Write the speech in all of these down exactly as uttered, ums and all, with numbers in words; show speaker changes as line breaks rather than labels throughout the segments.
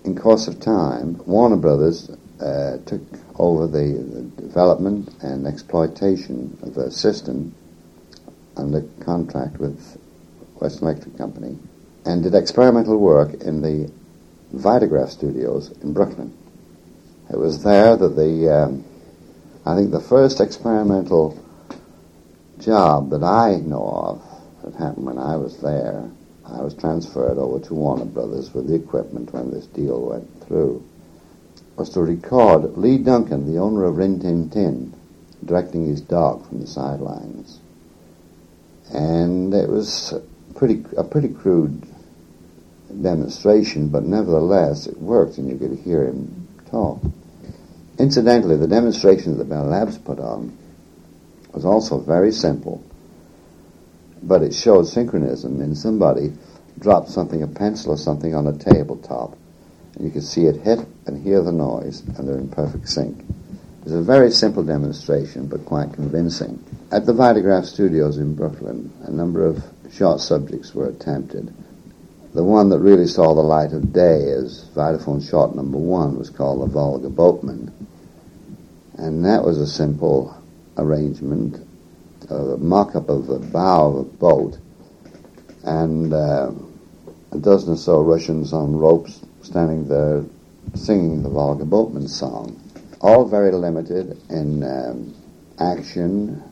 in course of time, Warner Brothers uh, took over the, the development and exploitation of the system under contract with Western Electric Company, and did experimental work in the Vitagraph studios in Brooklyn. It was there that the, um, I think the first experimental job that I know of that happened when I was there, I was transferred over to Warner Brothers with the equipment when this deal went through, was to record Lee Duncan, the owner of Rin Tin Tin, directing his dog from the sidelines. And it was pretty a pretty crude demonstration, but nevertheless it worked and you could hear him talk. Incidentally, the demonstration that the Bell Labs put on was also very simple, but it showed synchronism in somebody dropped something, a pencil or something, on a tabletop, and you could see it hit and hear the noise, and they're in perfect sync. It was a very simple demonstration, but quite convincing. At the Vitagraph studios in Brooklyn, a number of short subjects were attempted. The one that really saw the light of day as Vitaphone shot number one was called The Volga Boatman. And that was a simple arrangement, a mock-up of the bow of a boat, and uh, a dozen or so Russians on ropes standing there singing the Volga Boatman song. All very limited in um, action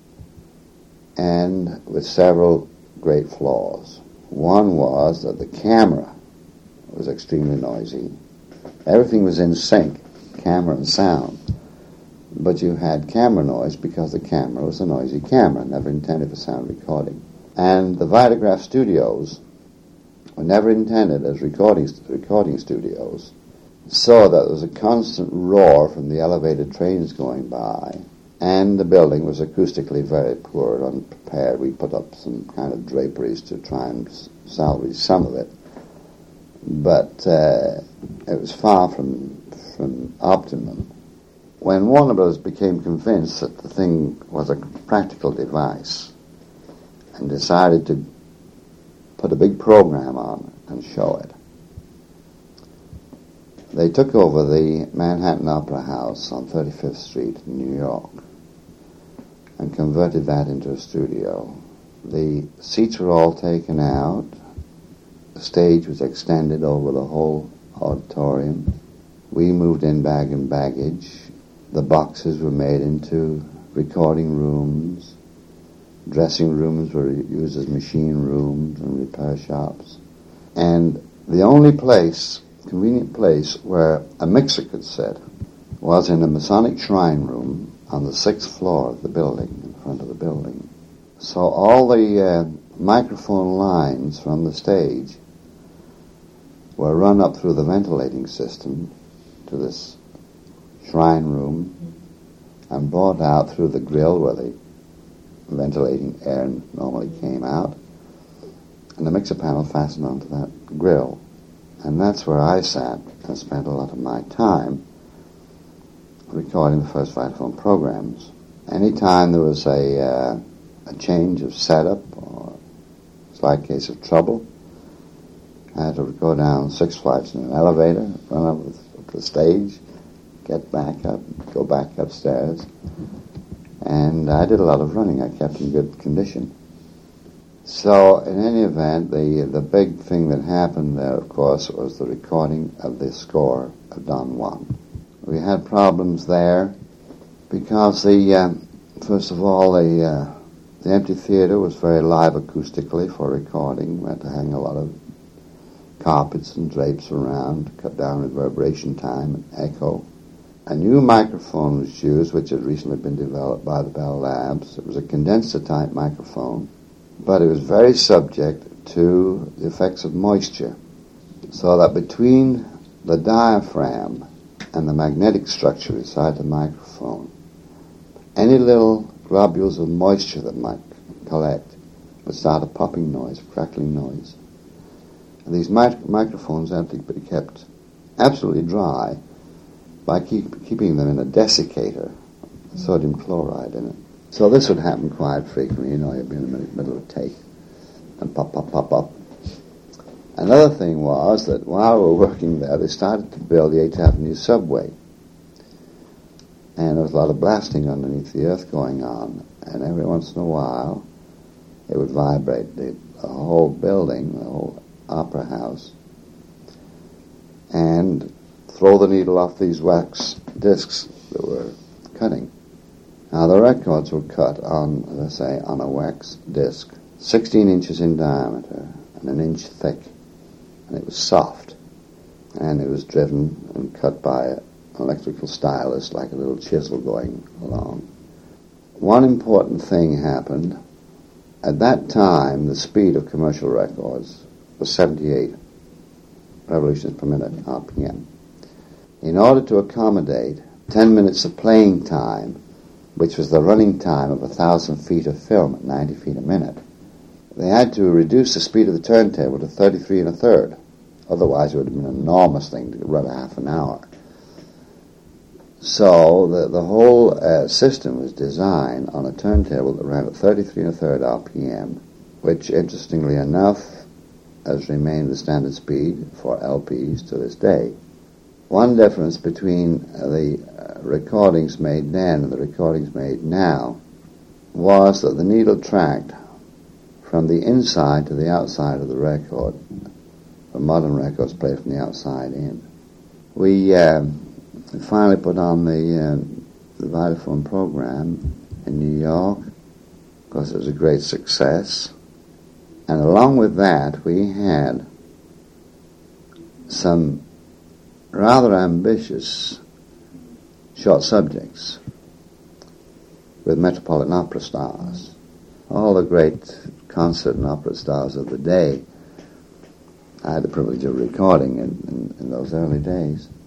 and with several great flaws. One was that the camera was extremely noisy. Everything was in sync, camera and sound. But you had camera noise because the camera was a noisy camera, never intended for sound recording. And the Vitagraph studios were never intended as recording, recording studios, so that there was a constant roar from the elevated trains going by, and the building was acoustically very poor and unprepared. We put up some kind of draperies to try and salvage some of it, but uh, it was far from from optimum. When Warner Bros. Became convinced that the thing was a practical device and decided to put a big program on and show it, they took over the Manhattan Opera House on thirty-fifth Street in New York and converted that into a studio. The seats were all taken out. The stage was extended over the whole auditorium. We moved in bag and baggage. The boxes were made into recording rooms. Dressing rooms were used as machine rooms and repair shops. And the only place, convenient place, where a mixer could sit was in a Masonic shrine room on the sixth floor of the building, in front of the building. So all the uh, microphone lines from the stage were run up through the ventilating system to this shrine room and brought out through the grill where the ventilating air normally came out, and the mixer panel fastened onto that grill. And that's where I sat and spent a lot of my time recording the first Vitaphone programs. Anytime there was a, uh, a change of setup or a slight case of trouble, I had to go down six flights in an elevator, run up with the stage, get back up, go back upstairs. And I did a lot of running. I kept in good condition. So, in any event, the the big thing that happened there, of course, was the recording of the score of Don Juan. We had problems there because the uh, first of all the uh, the empty theater was very live acoustically for recording. We had to hang a lot of carpets and drapes around to cut down reverberation time and echo. A new microphone was used, which had recently been developed by the Bell Labs. It was a condenser-type microphone, but it was very subject to the effects of moisture, so that between the diaphragm and the magnetic structure inside the microphone, any little globules of moisture that might collect would start a popping noise, a crackling noise. And these mic- microphones had to be kept absolutely dry by keep, keeping them in a desiccator, sodium chloride in it. So this would happen quite frequently. You know, you'd be in the middle of a take and pop, pop, pop, pop. Another thing was that while we were working there, they started to build the eighth Avenue subway. And there was a lot of blasting underneath the earth going on. And every once in a while, it would vibrate the, the whole building, the whole opera house, and throw the needle off these wax discs that were cutting. Now, the records were cut on, as I say, on a wax disc, sixteen inches in diameter and an inch thick. And it was soft. And it was driven and cut by an electrical stylus, like a little chisel going along. One important thing happened. At that time, the speed of commercial records was seventy-eight revolutions per minute, R P M. In order to accommodate ten minutes of playing time, which was the running time of a thousand feet of film at ninety feet a minute, they had to reduce the speed of the turntable to thirty-three and a third. Otherwise, it would have been an enormous thing to run a half an hour. So the the whole uh, system was designed on a turntable that ran at thirty-three and a third R P M, which, interestingly enough, has remained the standard speed for L Ps to this day. One difference between the uh, recordings made then and the recordings made now was that the needle tracked from the inside to the outside of the record. The modern records play from the outside in. We uh, finally put on the, uh, the Vitaphone program in New York because it was a great success. And along with that, we had some rather ambitious short subjects with Metropolitan Opera stars, all the great concert and opera stars of the day. I had the privilege of recording in, in, in those early days.